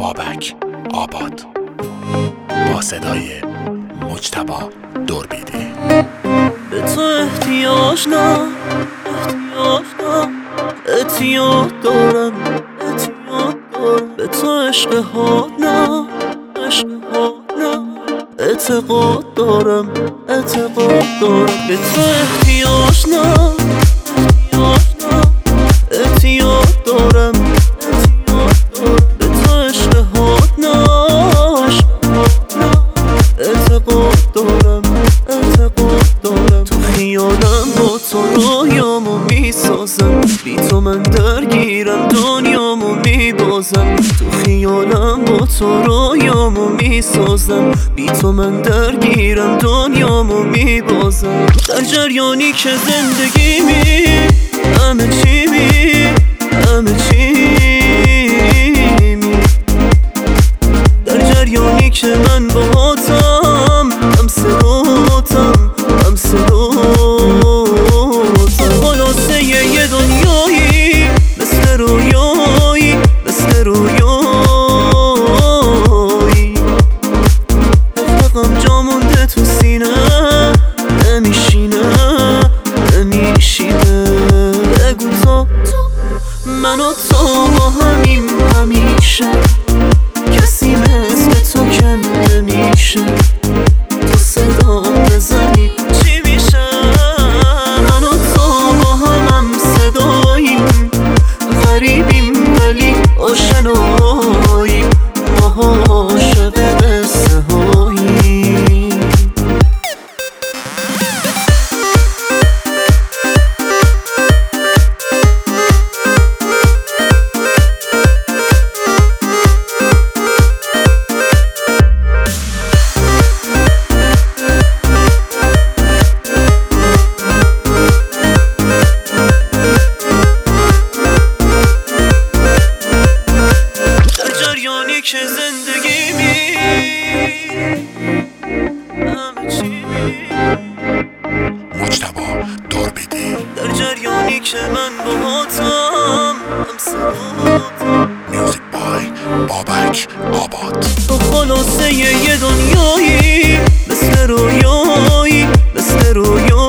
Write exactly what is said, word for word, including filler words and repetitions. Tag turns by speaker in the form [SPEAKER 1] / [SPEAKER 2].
[SPEAKER 1] بابک آباد با صدای مجتبی دوربیدی.
[SPEAKER 2] به تو احتیاج نه احتیاج نه احتیاج دارم احتیاج دارم به تو عشق ها نه عشق ها نه اعتقاد دارم اعتقاد دارم به تو احتیاج نه احتیاج نه احتیاج دارم احتیاج دارم به تو عشق ها نه عشق ها نه اعتقاد دارم اعتقاد دارم تو خیالم با تو رویامو میسازم بی تو من درگیرم دنیامو میبازم تو خیالم با تو رویامو میسازم بی تو من درگیرم دنیامو میبازم در جریانی که زندگی می همه چی می همه چی می در جریانی که من باهاتم هم صداتم هم صداتم خلاصه یه دنیایی مثل رویایی مثل رویایی رفقم جا مونده تو سینه نمیشینه نمیشینه بگو تو من و تو با همیم همیشه کسی مثل تو کم نمیشه تو صدا بزنی چی میشه من و تو با همم صداییم غریبیم ولی آشناییم ما عاشق قصه هاییم که زندگی می همه چی می
[SPEAKER 1] مجتبی دوربیدی
[SPEAKER 2] در جریانی که من باهاتم هم صداتم
[SPEAKER 1] میوزیک بای بابک آباد
[SPEAKER 2] تو خلاصه یه دنیایی مثل رویایی مثل رویایی